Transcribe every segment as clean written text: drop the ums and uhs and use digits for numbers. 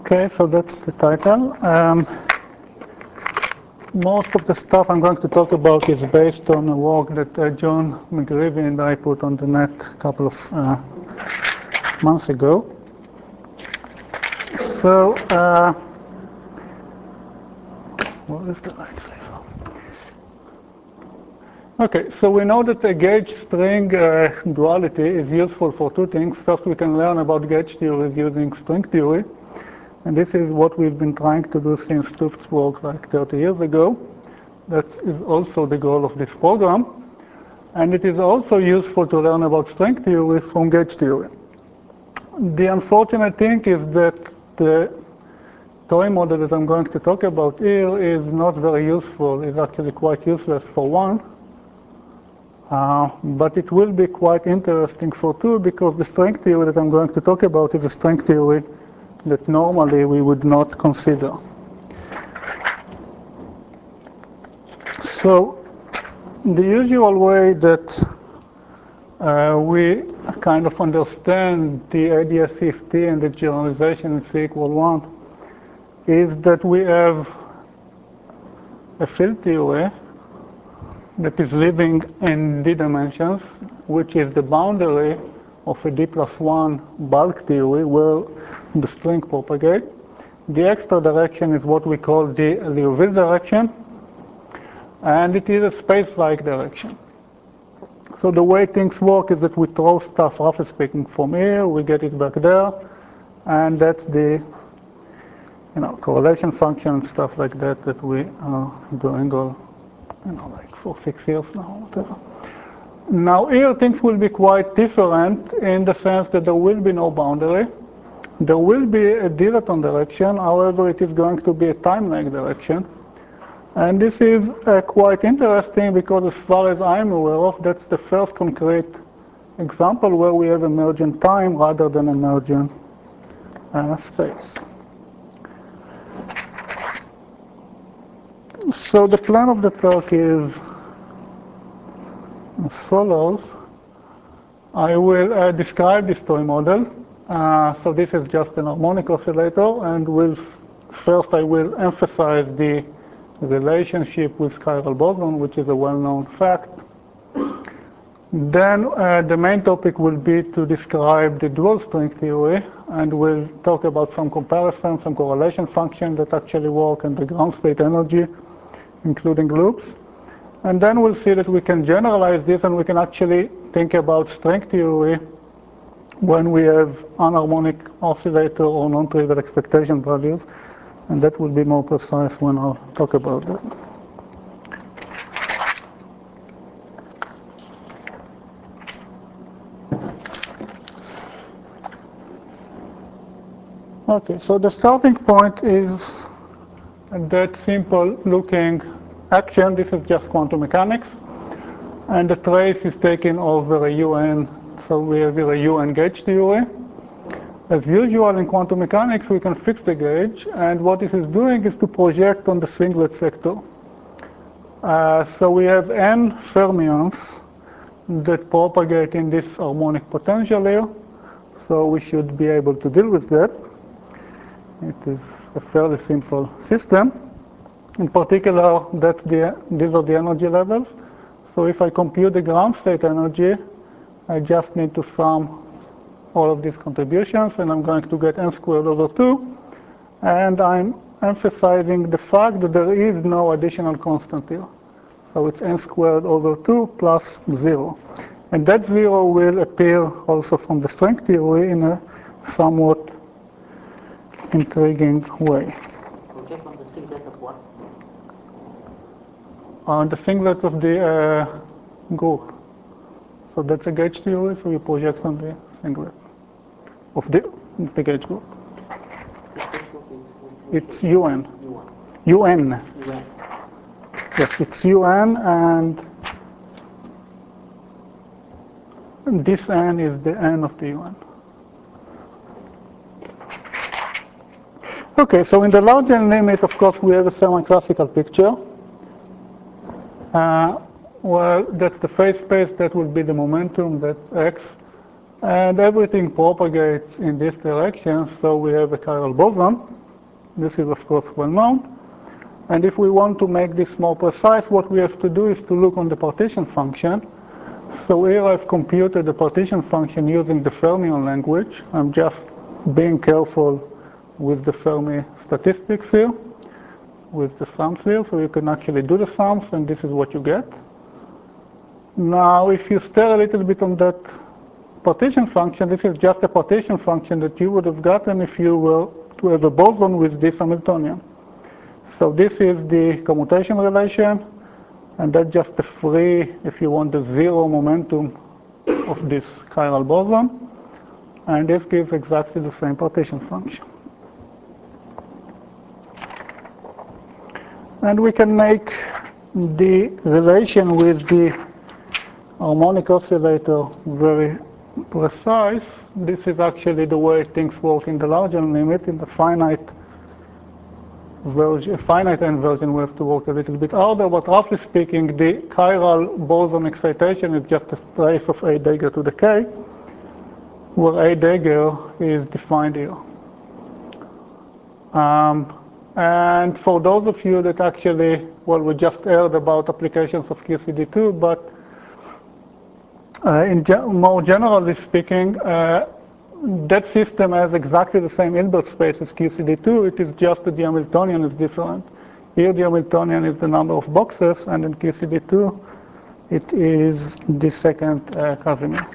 Okay, so that's the title. Most of the stuff I'm going to talk about is based on a work that John McGreevy and I put on the net a couple of months ago. So, what is the lightsaber? Okay, so we know that a gauge-string duality is useful for two things. First, we can learn about gauge theories using string theory. And this is what we've been trying to do since Tufts work like 30 years ago. That is also the goal of this program. And it is also useful to learn about string theory from gauge theory. The unfortunate thing is that the toy model that I'm going to talk about here is not very useful. It's actually quite useless for one. But it will be quite interesting for two, because the string theory that I'm going to talk about is a string theory that normally we would not consider. So the usual way that we kind of understand the ADS-CFT and the generalization in C equal 1 is that we have a field theory that is living in d dimensions, which is the boundary of a d plus 1 bulk theory where the string propagates. The extra direction is what we call the Liouville direction, and it is a space-like direction. So the way things work is that we throw stuff, roughly speaking, from here, we get it back there, and that's the correlation function and stuff like that that we are doing all like for 6 years now, whatever. Now here things will be quite different in the sense that there will be no boundary. There will be a dilaton direction, however it is going to be a time lag direction. And this is quite interesting because as far as I'm aware of, that's the first concrete example where we have emergent time rather than emergent space. So the plan of the talk is as follows. I will describe this toy model. So this is just an harmonic oscillator, and first I will emphasize the relationship with chiral boson, which is a well-known fact. Then the main topic will be to describe the dual string theory, and we'll talk about some comparisons, some correlation functions that actually work, and the ground state energy, including loops. And then we'll see that we can generalize this, and we can actually think about string theory when we have anharmonic oscillator or non-trivial expectation values. And that will be more precise when I'll talk about that. Okay, so the starting point is that simple looking action. This is just quantum mechanics. And the trace is taken over a UN. So we have here a UN gauge theory. As usual in quantum mechanics, we can fix the gauge, and what this is doing is to project on the singlet sector. So we have n fermions that propagate in this harmonic potential here, so we should be able to deal with that. It is a fairly simple system. In particular, these are the energy levels. So if I compute the ground state energy, I just need to sum all of these contributions, and I'm going to get n squared over 2. And I'm emphasizing the fact that there is no additional constant here. So it's n squared over 2 plus 0. And that 0 will appear also from the string theory in a somewhat intriguing way. Project on the singlet of what? On the singlet of the group. So that's a gauge theory, so you project on the singlet of the gauge group. It's UN. UN. Yes, it's UN, and this n is the n of the UN. Okay, so in the large n limit, of course, we have a semi-classical picture. Well, that's the phase space, that will be the momentum, that's x. and everything propagates in this direction, so we have a chiral boson. This is, of course, well known. And if we want to make this more precise, what we have to do is to look on the partition function. So here I've computed the partition function using the Fermion language. I'm just being careful with the Fermi statistics here, with the sums here, so you can actually do the sums, and this is what you get. Now, if you stare a little bit on that partition function, this is just a partition function that you would have gotten if you were to have a boson with this Hamiltonian. So this is the commutation relation, and that's just the free, if you want, the zero momentum of this chiral boson. And this gives exactly the same partition function. And we can make the relation with the harmonic oscillator very precise. This is actually the way things work in the larger limit. In the finite end version, we have to work a little bit harder, but roughly speaking, the chiral boson excitation is just a trace of A dagger to the K, where A dagger is defined here. And for those of you that actually, well, we just heard about applications of QCD2, but more generally speaking, that system has exactly the same Hilbert space as QCD2. It is just that the Hamiltonian is different. Here the Hamiltonian is the number of boxes, and in QCD2 it is the second Casimir.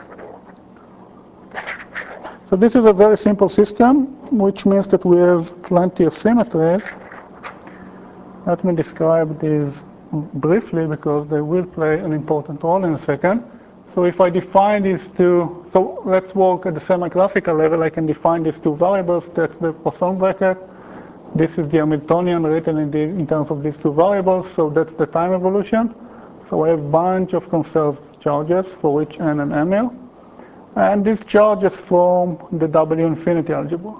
So this is a very simple system, which means that we have plenty of symmetries. Let me describe these briefly because they will play an important role in a second. So if I define these two, so let's work at the semi-classical level. I can define these two variables. That's the Poisson bracket. This is the Hamiltonian written in terms of these two variables. So that's the time evolution. So I have a bunch of conserved charges for each n and m here. And these charges form the W infinity algebra.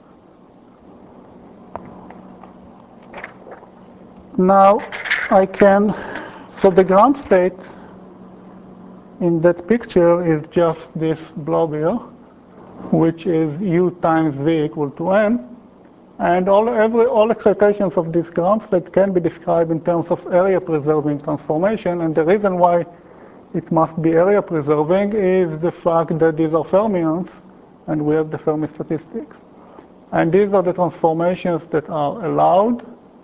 Now I can, so the ground state in that picture is just this blob here, which is U times V equal to N. And all excitations of this ground state can be described in terms of area preserving transformation. And the reason why it must be area preserving is the fact that these are fermions, and we have the Fermi statistics. And these are the transformations that are allowed.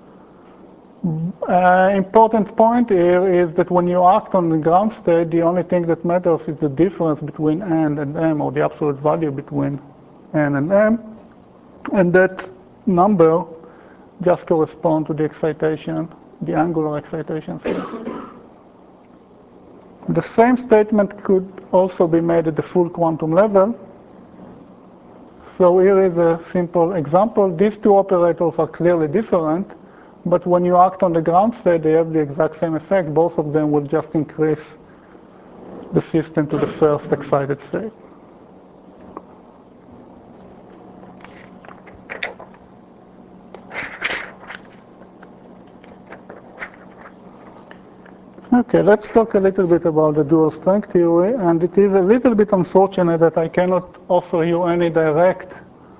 Important point here is that when you act on the ground state, the only thing that matters is the difference between n and m, or the absolute value between n and m. And that number just corresponds to the excitation, the angular excitations here. The same statement could also be made at the full quantum level. So here is a simple example. These two operators are clearly different, but when you act on the ground state, they have the exact same effect. Both of them will just increase the system to the first excited state. Okay, let's talk a little bit about the dual strength theory, and it is a little bit unfortunate that I cannot offer you any direct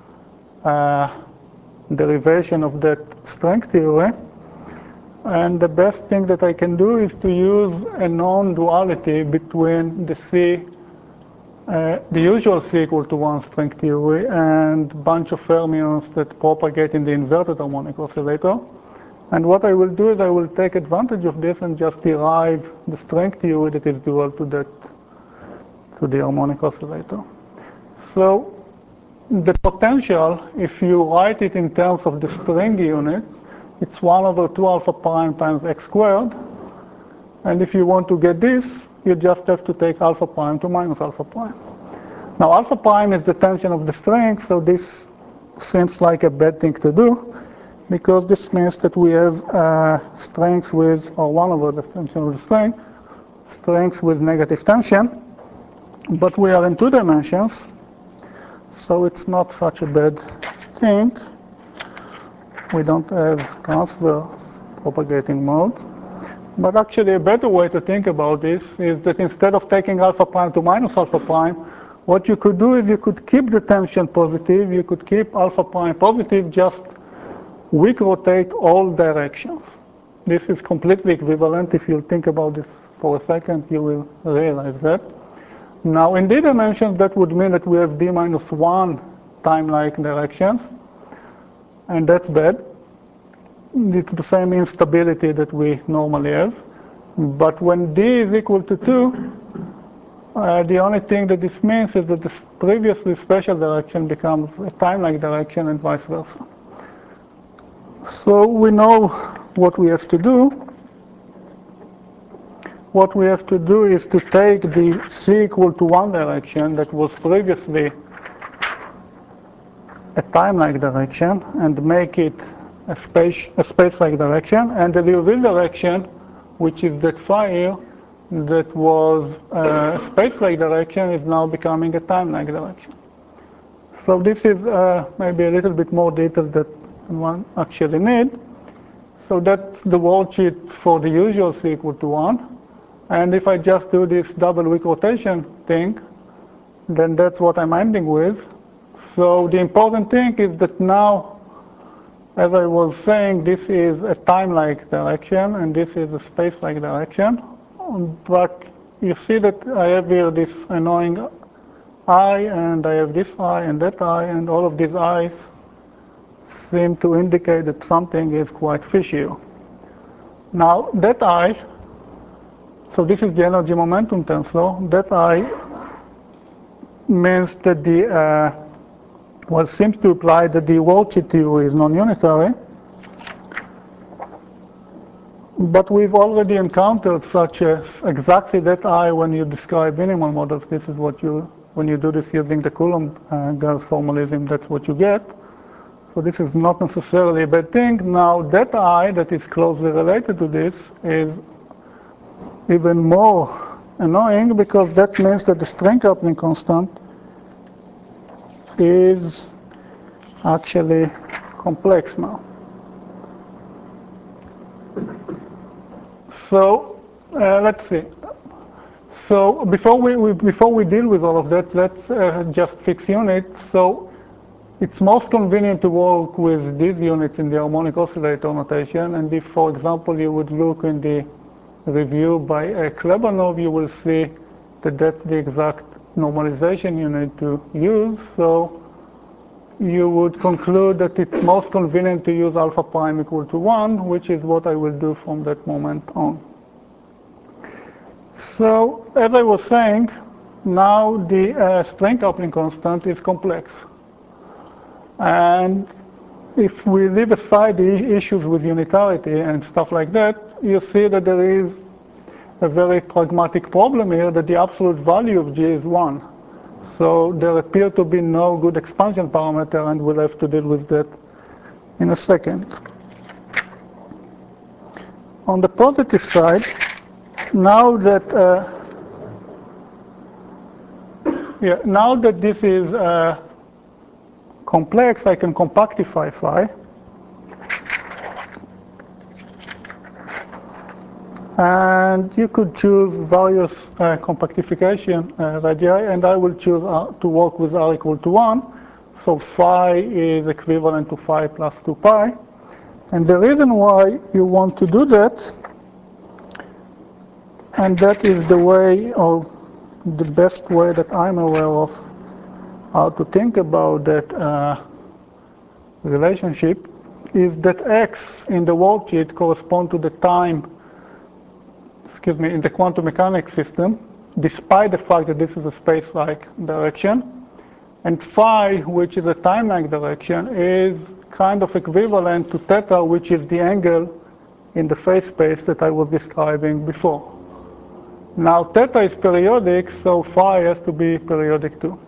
derivation of that strength theory. And the best thing that I can do is to use a non-duality between the usual C equal to 1 string theory and a bunch of fermions that propagate in the inverted harmonic oscillator. And what I will do is I will take advantage of this and just derive the string theory that is dual to the harmonic oscillator. So the potential, if you write it in terms of the string units, it's 1 over 2 alpha prime times x squared. And if you want to get this, you just have to take alpha prime to minus alpha prime. Now, alpha prime is the tension of the string, so this seems like a bad thing to do, because this means that we have strings with, or 1 over the tension of the string, strings with negative tension. But we are in 2 dimensions, so it's not such a bad thing. We don't have transverse propagating modes. But actually a better way to think about this is that instead of taking alpha prime to minus alpha prime, What you could do is you could keep the tension positive, you could keep alpha prime positive, just weak rotate all directions. This is completely equivalent. If you think about this for a second, you will realize that. Now, in d dimensions, that would mean that we have d minus 1 time-like directions, and that's bad. It's the same instability that we normally have. But when d is equal to 2, the only thing that this means is that this previously special direction becomes a time-like direction and vice versa. So we know what we have to do. What we have to do is to take the c equal to 1 direction that was previously a time-like direction and make it a space-like direction, and the Liouville direction, which is that phi here, that was a space-like direction, is now becoming a time-like direction. So this is maybe a little bit more detail than one actually need. So that's the worldsheet for the usual c equal to 1. And if I just do this double weak rotation thing, then that's what I'm ending with. So the important thing is that now, as I was saying, this is a time-like direction, and this is a space-like direction. But you see that I have here this annoying I, and I have this I and that I, and all of these I's seem to indicate that something is quite fishy. Now, that I, so this is the energy momentum tensor, that I means that the, well, seems to imply that the worldsheet theory is non-unitary. But we've already encountered such as exactly that I when you describe minimal models. This is what you, when you do this using the Coulomb-Gauss formalism, that's what you get. So this is not necessarily a bad thing. Now that I that is closely related to this is even more annoying, because that means that the string coupling constant is actually complex now. So let's see. So before we deal with all of that, let's just fix units. So it's most convenient to work with these units in the harmonic oscillator notation. And if, for example, you would look in the review by Klebanov, you will see that that's the exact normalization you need to use. So you would conclude that it's most convenient to use alpha prime equal to 1, which is what I will do from that moment on. So as I was saying, now the string coupling constant is complex. And if we leave aside the issues with unitarity and stuff like that, you see that there is a very pragmatic problem here, that the absolute value of G is 1. So there appear to be no good expansion parameter, and we'll have to deal with that in a second. On the positive side, now that now that this is complex, I can compactify phi. And you could choose various compactification radii, and I will choose to work with r equal to 1. So phi is equivalent to phi plus 2 pi. And the reason why you want to do that, and that is the way, or the best way that I'm aware of how to think about that relationship, is that x in the worldsheet correspond to the time, in the quantum mechanics system, despite the fact that this is a space-like direction. And phi, which is a time-like direction, is kind of equivalent to theta, which is the angle in the phase space that I was describing before. Now, theta is periodic, so phi has to be periodic too.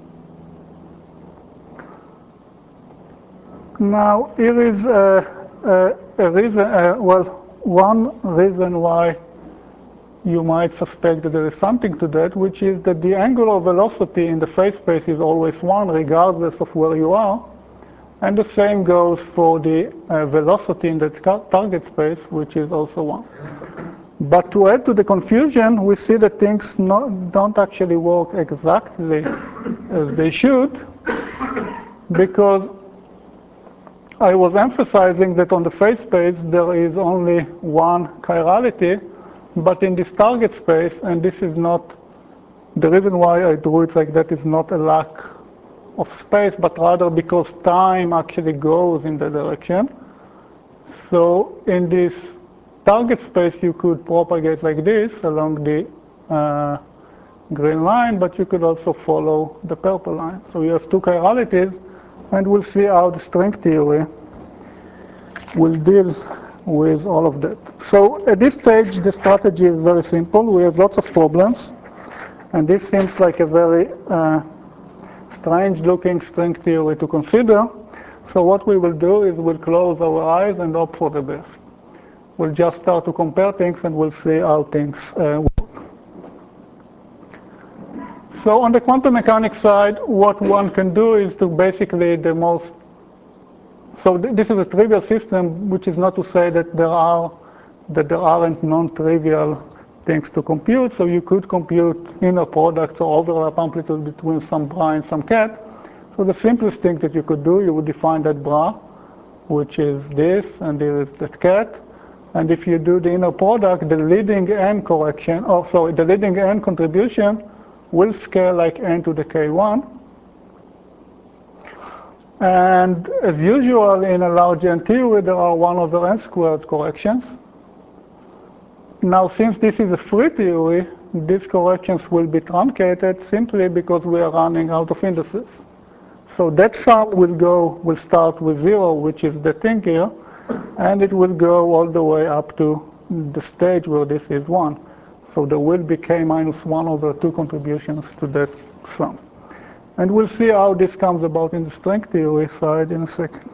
Now, here is a reason, well, one reason why you might suspect that there is something to that, which is that the angular velocity in the phase space is always 1, regardless of where you are. And the same goes for the velocity in the target space, which is also 1. But to add to the confusion, we see that things don't actually work exactly as they should, because I was emphasizing that on the phase space there is only one chirality, but in this target space, and this is not, the reason why I drew it like that is not a lack of space, but rather because time actually goes in that direction. So in this target space you could propagate like this along the green line, but you could also follow the purple line. So you have two chiralities, and we'll see how the string theory will deal with all of that. So at this stage, the strategy is very simple. We have lots of problems, and this seems like a very strange-looking string theory to consider. So what we will do is we'll close our eyes and hope for the best. We'll just start to compare things, and we'll see how things work. So on the quantum mechanics side, what one can do is to basically this is a trivial system, which is not to say that there aren't non-trivial things to compute. So you could compute inner products or overlap amplitude between some bra and some ket. So the simplest thing that you could do, you would define that bra, which is this, and there is that ket. And if you do the inner product, the leading n correction, the leading n contribution will scale like n to the k1. And as usual in a large n theory, there are 1 over n squared corrections. Now, since this is a free theory, these corrections will be truncated simply because we are running out of indices. So that sum will start with 0, which is the thing here, and it will go all the way up to the stage where this is 1. So there will be k minus 1 over 2 contributions to that sum. And we'll see how this comes about in the string theory side in a second.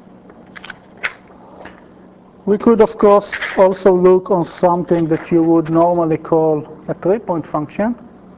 We could, of course, also look on something that you would normally call a 3-point function.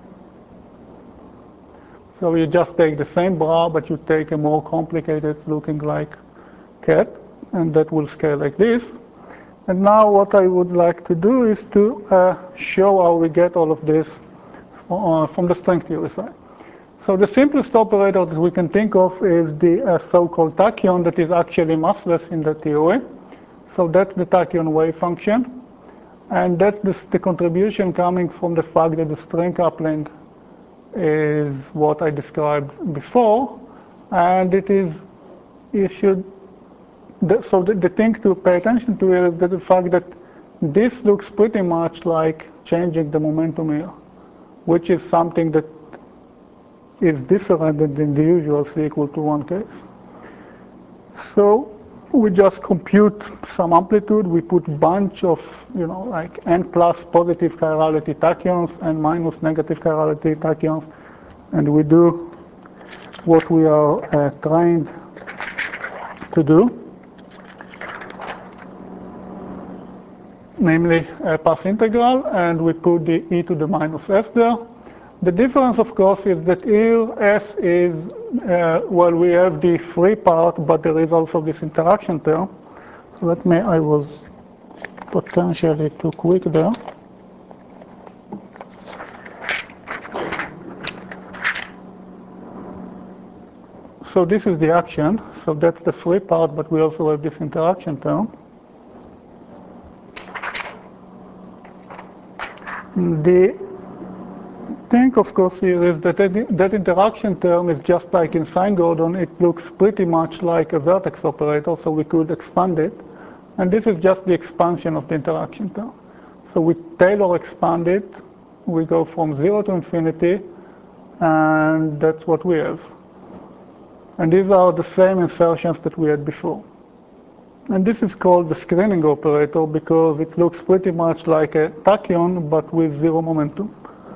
So you just take the same bra, but you take a more complicated looking like ket, and that will scale like this. And now what I would like to do is to show how we get all of this from the string theory side. So the simplest operator that we can think of is the so-called tachyon that is actually massless in the theory. So that's the tachyon wave function. And that's the contribution coming from the fact that the string coupling is what I described before. And it is, so the thing to pay attention to is the fact that this looks pretty much like changing the momentum here, which is something that is different than in the usual C equal to 1 case. So we just compute some amplitude. We put bunch of, like n plus positive chirality tachyons and minus negative chirality tachyons, and we do what we are trained to do, namely a path integral, and we put the e to the minus s there. The difference, of course, is that here S is, we have the free part, but there is also this interaction term. So I was potentially too quick there. So this is the action. So that's the free part, but we also have this interaction term. The thing, of course, here is that that interaction term is just like in sine Gordon. It looks pretty much like a vertex operator, so we could expand it. And this is just the expansion of the interaction term. So we Taylor expand it. We go from 0 to infinity, and that's what we have. And these are the same insertions that we had before. And this is called the screening operator because it looks pretty much like a tachyon, but with 0 momentum.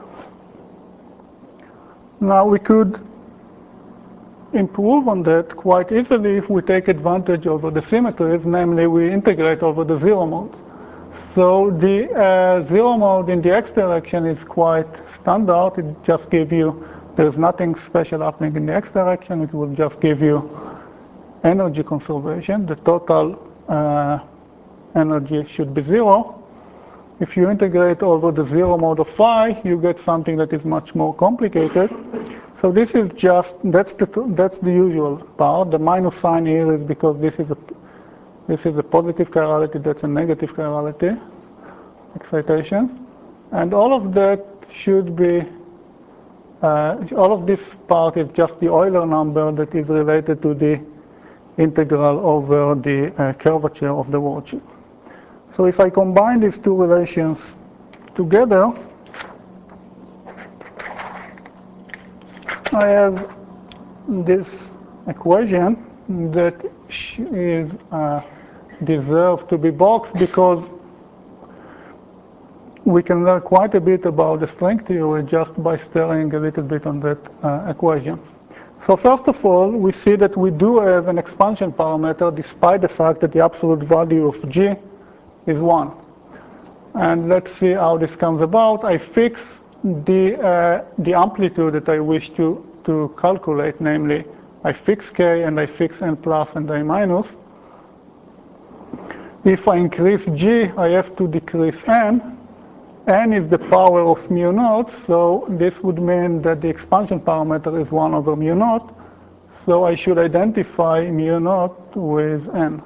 Now we could improve on that quite easily if we take advantage over the symmetries, namely we integrate over the 0 mode. So the 0 mode in the x direction is quite standard. It just gives you, there's nothing special happening in the x direction. It will just give you energy conservation. The total energy should be 0. If you integrate over the zero mode of phi, you get something that is much more complicated. So this is just, that's the usual part. The minus sign here is because this is a positive chirality, that's a negative chirality excitation. And all of that should be, all of this part is just the Euler number that is related to the integral over the curvature of the worldsheet. So if I combine these two relations together, I have this equation that is deserves to be boxed because we can learn quite a bit about the string theory just by staring a little bit on that equation. So first of all, we see that we do have an expansion parameter despite the fact that the absolute value of G is 1. And let's see how this comes about. I fix the amplitude that I wish to calculate, namely I fix K and I fix N plus and I minus. If I increase G, I have to decrease N. N is the power of mu naught, so this would mean that the expansion parameter is 1 over mu naught. So I should identify mu naught with N.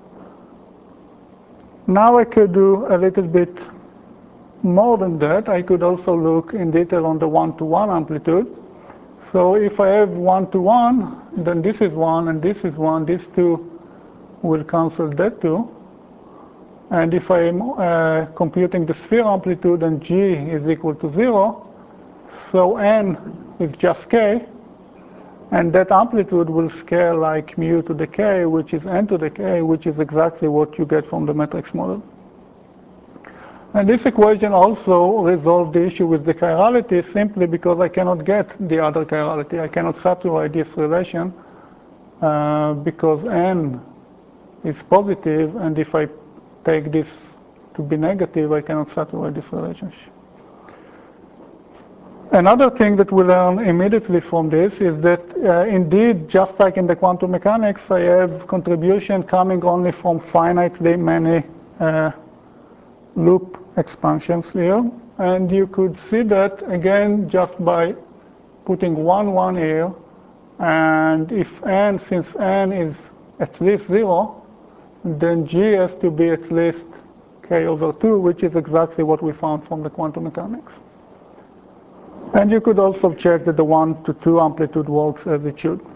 Now I could do a little bit more than that. I could also look in detail on the one-to-one amplitude. So if I have one-to-one, then this is 1 and this is 1. These two will cancel that too. And if I am computing the sphere amplitude and G is equal to 0, so N is just K, and that amplitude will scale like mu to the K, which is N to the K, which is exactly what you get from the matrix model. And this equation also resolves the issue with the chirality simply because I cannot get the other chirality. I cannot satisfy this relation because N is positive, and if I take this to be negative, I cannot satisfy this relationship. Another thing that we learn immediately from this is that indeed, just like in the quantum mechanics, I have contribution coming only from finitely many loop expansions here. And you could see that again just by putting 1, 1 here. And if N, since N is at least 0, then G has to be at least K over 2, which is exactly what we found from the quantum mechanics. And you could also check that the 1 to 2 amplitude works as it should.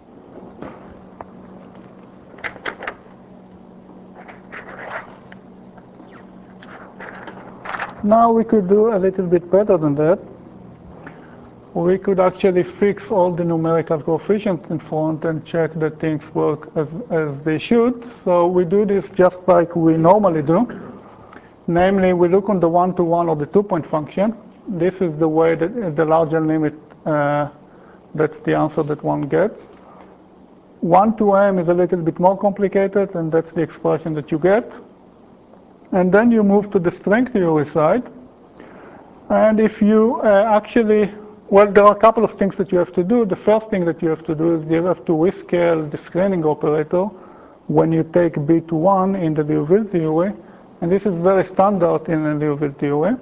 Now we could do a little bit better than that. We could actually fix all the numerical coefficients in front and check that things work as they should. So we do this just like we normally do. Namely, we look on the one-to-one or the two-point function. This is the way that the larger limit, that's the answer that one gets. 1 to m is a little bit more complicated, and that's the expression that you get. And then you move to the string theory side. And if you actually, well, there are a couple of things that you have to do. The first thing that you have to do is you have to rescale the screening operator when you take b to 1 in the Liouville theory. And this is very standard in the Liouville theory.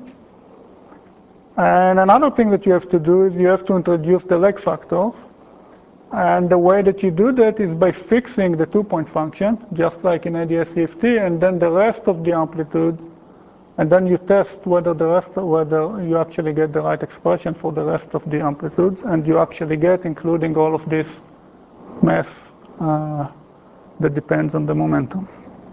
And another thing that you have to do is you have to introduce the lag factors. And the way that you do that is by fixing the two-point function, just like in ADS-CFT, and then the rest of the amplitudes. And then you test whether you actually get the right expression for the rest of the amplitudes, and you actually get, including all of this mess that depends on the momentum.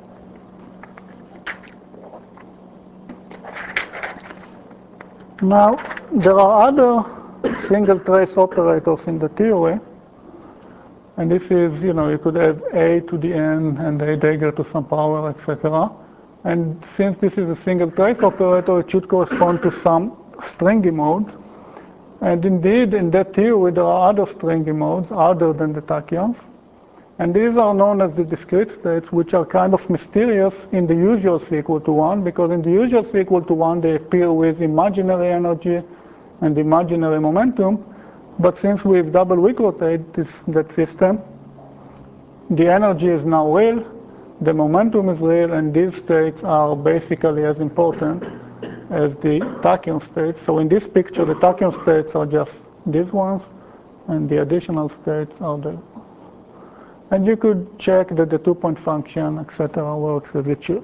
Now, there are other single trace operators in the theory. And this is, you could have a to the n and a dagger to some power, etc. And since this is a single trace operator, it should correspond to some stringy mode. And indeed, in that theory, there are other stringy modes other than the tachyons. And these are known as the discrete states, which are kind of mysterious in the usual C equal to 1, because in the usual C equal to 1, they appear with imaginary energy and imaginary momentum. But since we've double weak rotated that system, the energy is now real, the momentum is real, and these states are basically as important as the tachyon states. So in this picture, the tachyon states are just these ones, and the additional states are the. And you could check that the two-point function, etc., works as it should.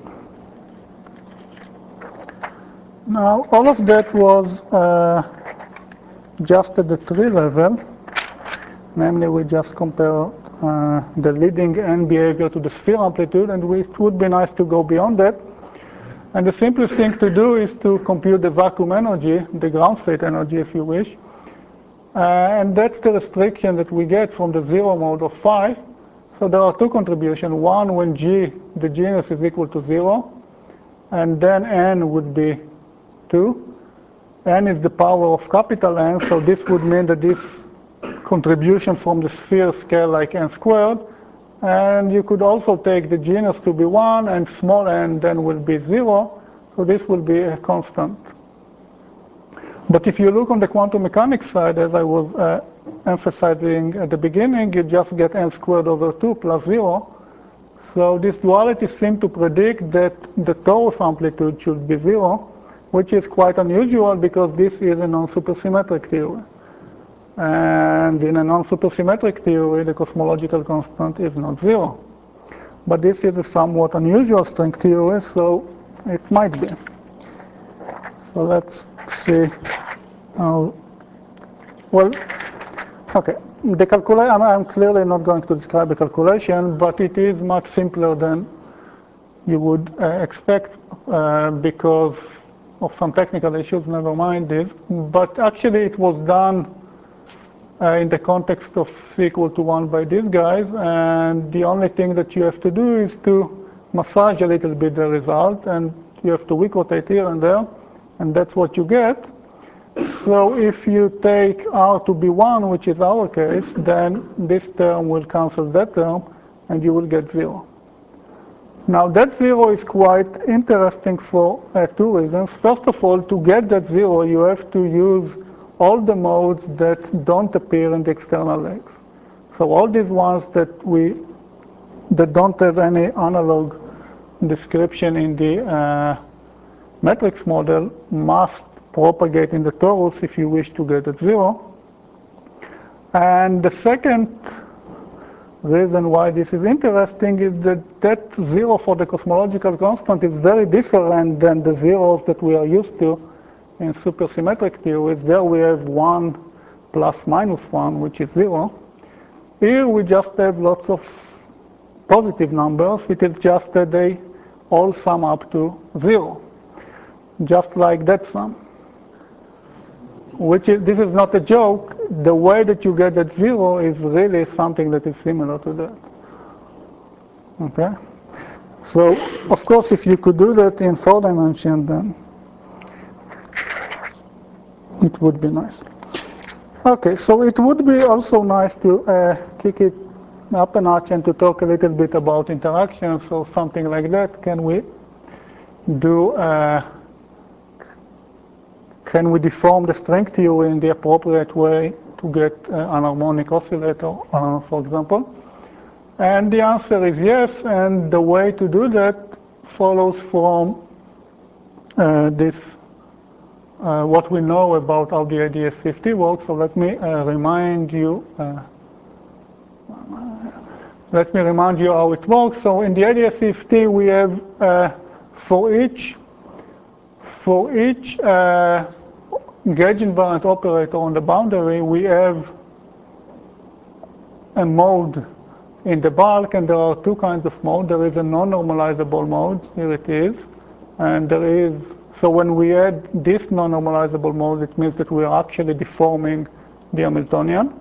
Now, all of that was just at the tree level. Namely, we just compare the leading N behavior to the sphere amplitude, and it would be nice to go beyond that. And the simplest thing to do is to compute the vacuum energy, the ground state energy, if you wish. And that's the restriction that we get from the zero mode of phi. So there are two contributions. One, when G, the genus, is equal to 0, and then N would be 2. N is the power of capital N, so this would mean that this contribution from the sphere scale like N squared. And you could also take the genus to be 1, and small n then will be 0. So this will be a constant. But if you look on the quantum mechanics side, as I was emphasizing at the beginning, you just get n squared over 2 plus 0. So this duality seems to predict that the torus amplitude should be 0, which is quite unusual because this is a non-supersymmetric theory. And in a non-supersymmetric theory, the cosmological constant is not 0. But this is a somewhat unusual string theory, so it might be. So let's see how, well, okay. The calculation, I'm clearly not going to describe the calculation, but it is much simpler than you would expect because of some technical issues, never mind this. But actually it was done in the context of C equal to 1 by these guys, and the only thing that you have to do is to massage a little bit the result, and you have to weak rotate here and there, and that's what you get. So if you take R to be 1, which is our case, then this term will cancel that term, and you will get 0. Now that 0 is quite interesting for two reasons. First of all, to get that 0, you have to use all the modes that don't appear in the external legs. So all these ones that don't have any analog description in the matrix model must propagate in the torus if you wish to get at 0. And the second reason why this is interesting is that 0 for the cosmological constant is very different than the zeros that we are used to in supersymmetric theories. There we have 1 plus minus 1, which is 0. Here we just have lots of positive numbers. It is just that they all sum up to 0, just like that sum. This is not a joke. The way that you get that 0 is really something that is similar to that. Okay? So, of course, if you could do that in 4 dimensions, then it would be nice. Okay, so it would be also nice to kick it up a notch and to talk a little bit about interactions or something like that. Can we do? Can we deform the string theory in the appropriate way to get an harmonic oscillator, for example? And the answer is yes. And the way to do that follows from this. What we know about how the ADS-50 works. So let me remind you. How it works. So in the ADS-50, we have for each gauge invariant operator on the boundary, we have a mode in the bulk, and there are two kinds of mode. There is a non-normalizable mode. Here it is, and there is. So when we add this non-normalizable mode, it means that we are actually deforming the Hamiltonian.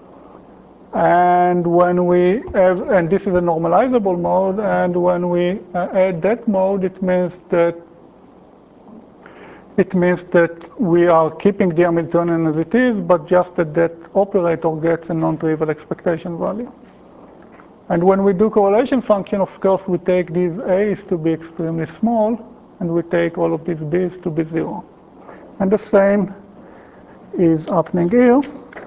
And when we have, and this is a normalizable mode, and when we add that mode, it means that we are keeping the Hamiltonian as it is, but just that operator gets a non-trivial expectation value. And when we do correlation function, of course, we take these A's to be extremely small, and we take all of these B's to be 0. And the same is happening here.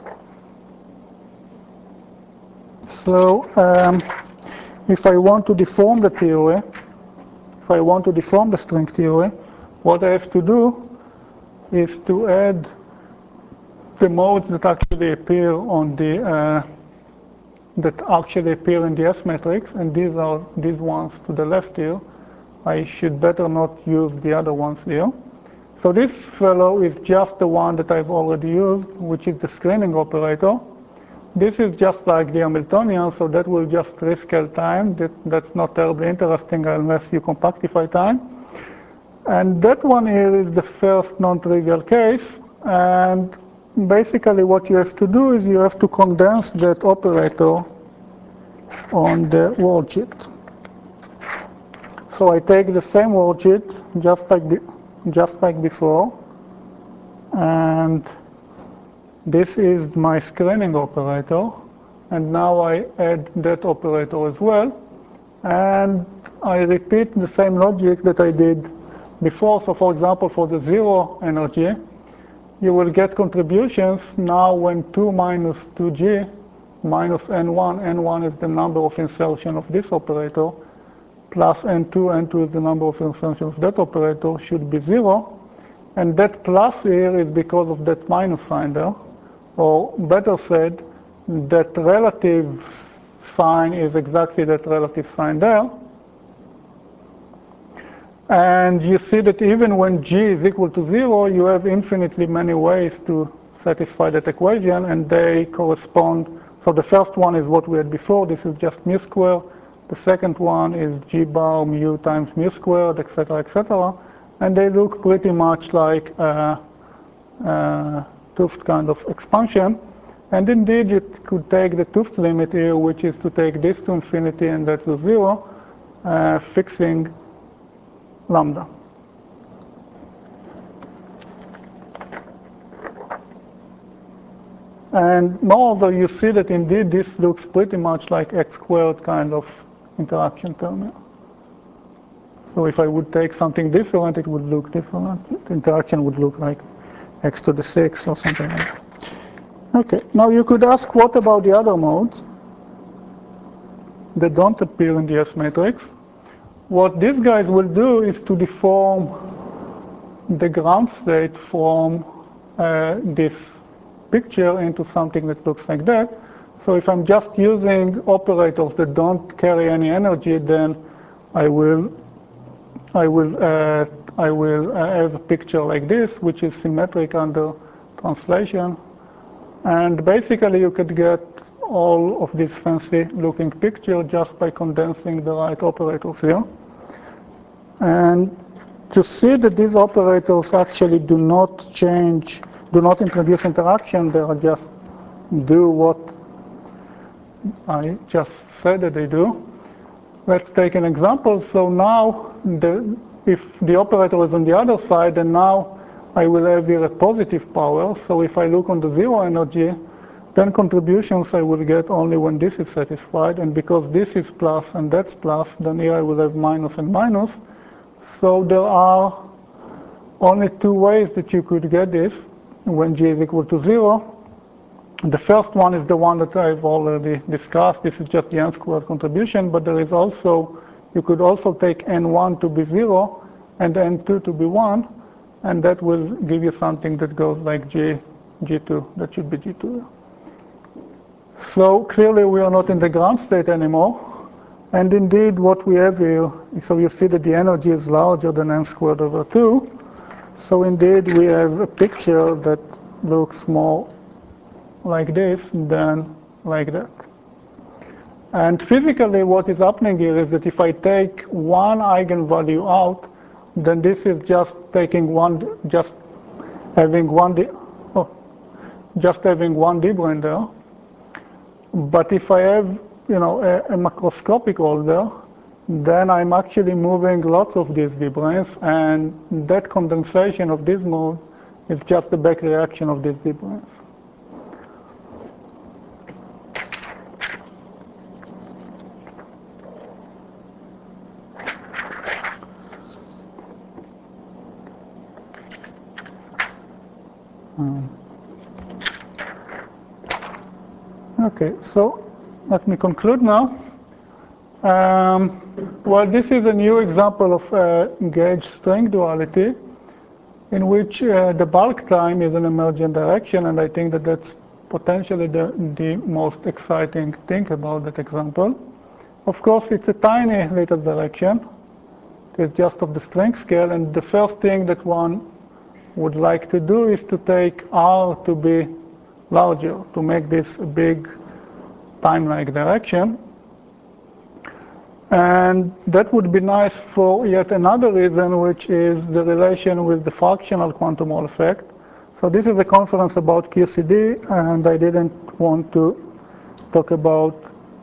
So if I want to deform the theory, if I want to deform the string theory, what I have to do is to add the modes that actually appear on the in the S matrix, and these are these ones to the left here. I should better not use the other ones here. So this fellow is just the one that I've already used, which is the screening operator. This is just like the Hamiltonian, so that will just rescale time. That's not terribly interesting unless you compactify time. And that one here is the first non-trivial case. And basically what you have to do is you have to condense that operator on the worldsheet. So I take the same worldsheet just like before, and this is my screening operator, and now I add that operator as well, and I repeat the same logic that I did before. So for example, for the zero energy, you will get contributions now when 2 minus 2g minus n1, n1 is the number of insertion of this operator, plus n2, n2 is the number of insertions of that operator, should be 0. And that plus here is because of that minus sign there. Or better said, that relative sign is exactly that relative sign there. And you see that even when g is equal to 0, you have infinitely many ways to satisfy that equation, and they correspond. So the first one is what we had before. This is just mu squared. The second one is g bar mu times mu squared, etc., etc. And they look pretty much like a 't Hooft kind of expansion. And indeed, you could take the 't Hooft limit here, which is to take this to infinity and that to 0, fixing lambda. And moreover, you see that indeed this looks pretty much like x squared kind of interaction term here. So if I would take something different, it would look different. The interaction would look like x to the 6 or something like that. Okay, now you could ask, what about the other modes that don't appear in the S matrix? What these guys will do is to deform the ground state from this picture into something that looks like that. So if I'm just using operators that don't carry any energy, then I will have a picture like this, which is symmetric under translation. And basically, you could get all of this fancy looking picture just by condensing the right operators here. And to see that these operators actually do not change, do not introduce interaction, they are just do what I just said that they do. Let's take an example. So now, if the operator is on the other side, then now I will have here a positive power. So if I look on the zero energy, then contributions I will get only when this is satisfied. And because this is plus and that's plus, then here I will have minus and minus. So there are only two ways that you could get this when g is equal to 0. The first one is the one that I've already discussed. This is just the n squared contribution, but there is also, you could also take n1 to be 0 and n2 to be 1, and that will give you something that goes like g2. That should be g2. So clearly we are not in the ground state anymore. And indeed what we have here, so you see that the energy is larger than n squared over 2. So indeed we have a picture that looks more like this than like that. And physically what is happening here is that if I take one eigenvalue out, then this is just taking one, just having one de Broglie there. But if I have, you know, a macroscopic order, then I'm actually moving lots of these de Broglie's, and that condensation of this mode is just the back reaction of these de Broglie's. Okay, so let me conclude now. Well, this is a new example of gauge string duality. in which the bulk time is an emergent direction, and I think that that's potentially the most exciting thing about that example. Of course, it's a tiny little direction. It's just of the strength scale, and the first thing that one would like to do is to take R to be larger, to make this a big time-like direction. And that would be nice for yet another reason, which is the relation with the fractional quantum Hall effect. So this is a conference about QCD, and I didn't want to talk about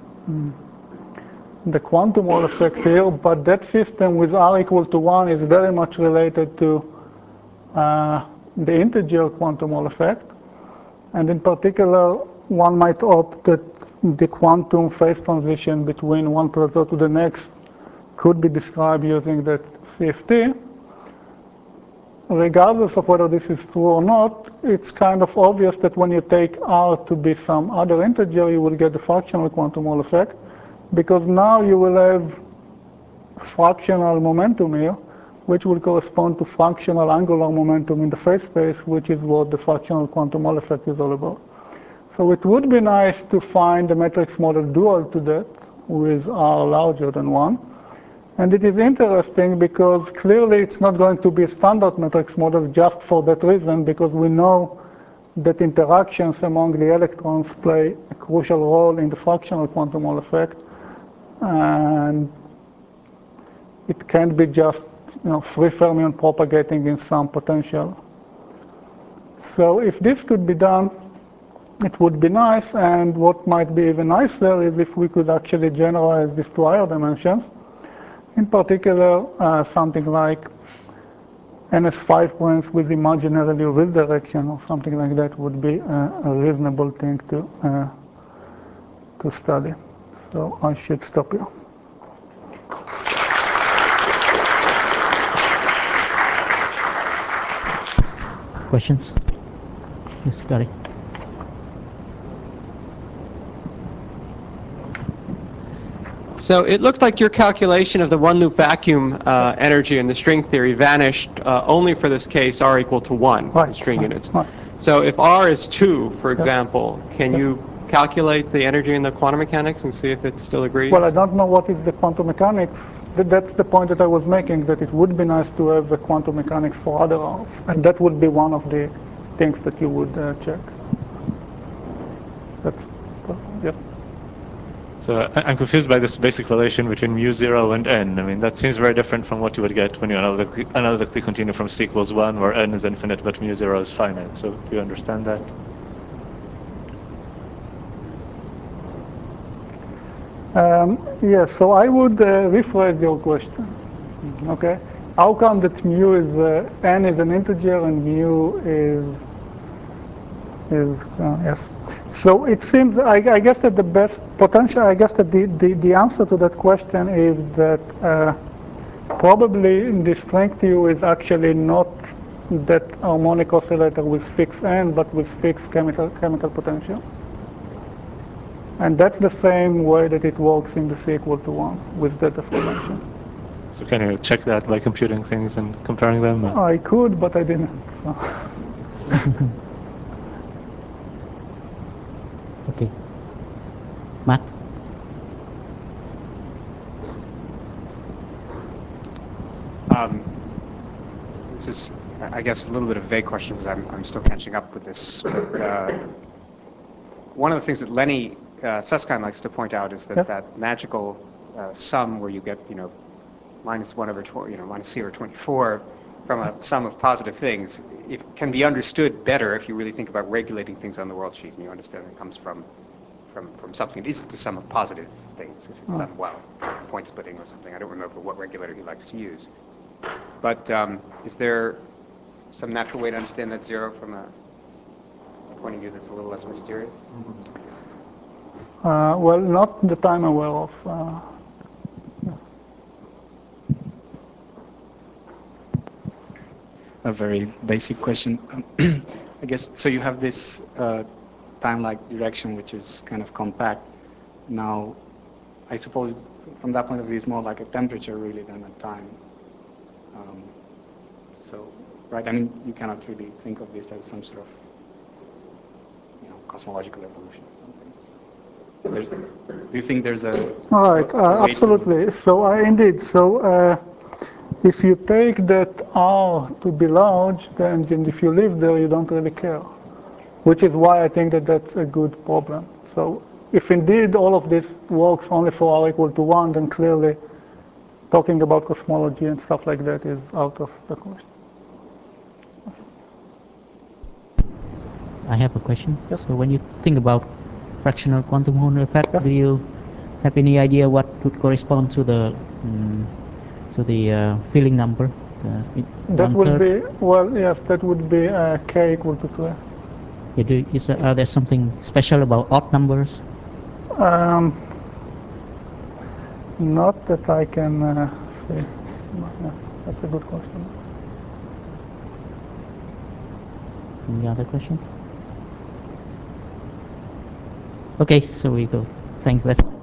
the quantum Hall effect here, but that system with R equal to 1 is very much related to the integer quantum Hall effect. And in particular, one might opt that the quantum phase transition between one proton to the next could be described using that CFT. Regardless of whether this is true or not, it's kind of obvious that when you take R to be some other integer, you will get the fractional quantum Hall effect, because now you will have fractional momentum here, which will correspond to fractional angular momentum in the phase space, which is what the fractional quantum Hall effect is all about. So it would be nice to find a matrix model dual to that with R larger than 1. And it is interesting because clearly it's not going to be a standard matrix model just for that reason, because we know that interactions among the electrons play a crucial role in the fractional quantum Hall effect. And it can't be just free fermion propagating in some potential. So if this could be done, it would be nice, and what might be even nicer is if we could actually generalize this to higher dimensions. In particular, something like NS5 points with imaginarily real direction or something like that would be a reasonable thing to study. So I should stop here. Questions? Yes, Gary. So it looked like your calculation of the one-loop vacuum energy in the string theory vanished only for this case R equal to 1 Right, string right, units. right. So if R is 2, for example, can you calculate the energy in the quantum mechanics and see if it still agrees? Well, I don't know what is the quantum mechanics. That's the point that I was making, that it would be nice to have the quantum mechanics for other R's. And that would be one of the things that you would check. That's, yeah. So I'm confused by this basic relation between mu0 and n. I mean, that seems very different from what you would get when you analytically continue from c equals 1, where n is infinite but mu0 is finite. So do you understand that? Yes, so I would rephrase your question. Okay, how come that mu is n is an integer and mu is yes? So it seems I guess that the best potential. I guess that the answer to that question is that probably the strength u is actually not that harmonic oscillator with fixed n, but with fixed chemical potential. And that's the same way that it works in the C equal to 1 with that formation. So can you check that by computing things and comparing them? I could, but I didn't. So. Okay. Matt? This is, I guess, a little bit of a vague question because I'm still catching up with this. But, one of the things that Lenny Susskind likes to point out is that Yep. that magical sum where you get, minus 1 over minus C over 24 from a sum of positive things, it can be understood better if you really think about regulating things on the world sheet, and you understand it comes from something that isn't the sum of positive things if it's done well, point splitting or something. I don't remember what regulator he likes to use. But is there some natural way to understand that zero from a point of view that's a little less mysterious? Well, not that I'm aware of. A very basic question. I guess, so you have this time-like direction, which is kind of compact. Now, I suppose from that point of view, it's more like a temperature really than a time. So right? I mean, you cannot really think of this as some sort of, cosmological evolution or something. Do you think there's a... All right, a way to- absolutely. So indeed, so if you take that R to be large, then if you live there, you don't really care, which is why I think that that's a good problem. So if indeed all of this works only for R equal to 1, then clearly talking about cosmology and stuff like that is out of the question. I have a question. Yes. So when you think about fractional quantum Hund effect, Yes. do you have any idea what would correspond to the filling number? That would 1/3? be, well, yes, that would be K equal to 2. Are there something special about odd numbers? Not that I can see. Yeah, that's a good question. Any other question? Okay, so we go. Thanks. That's